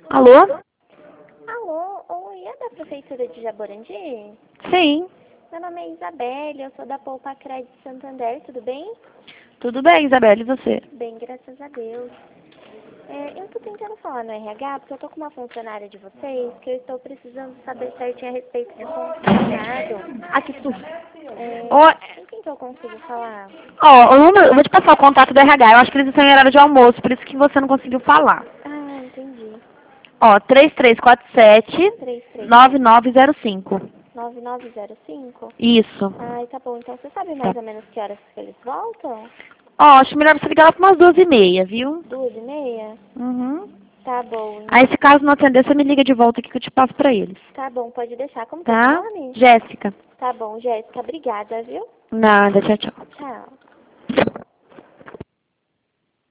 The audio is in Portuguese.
Alô? Alô, oi, é da Prefeitura de Jaborandi? Sim. Meu nome é Isabelle, eu sou da Poupa Crédito Santander, tudo bem? Tudo bem, Isabela, e você? Bem, graças a Deus. Eu tô tentando falar no RH, porque eu tô com uma funcionária de vocês que eu estou precisando saber certinho a respeito de consignado. Ah, que susto. Com quem que eu consigo falar? Eu vou te passar o contato do RH. Eu acho que eles estão em horário de almoço, por isso que você não conseguiu falar. Ah, entendi. Ó, 3347 9905. 3347-9905? Isso. Ai, tá bom, então você sabe Tá. mais ou menos que horas que eles voltam? Ó, acho melhor você ligar lá para umas 12h30, viu? 2h30? Uhum. Tá bom, Aí, se caso não atender, você me liga de volta aqui que eu te passo pra eles. tá bom, pode deixar. Como que é seu Tá? nome? Jéssica. Tá bom, Jéssica, obrigada, viu? Nada, tchau, tchau. Tchau.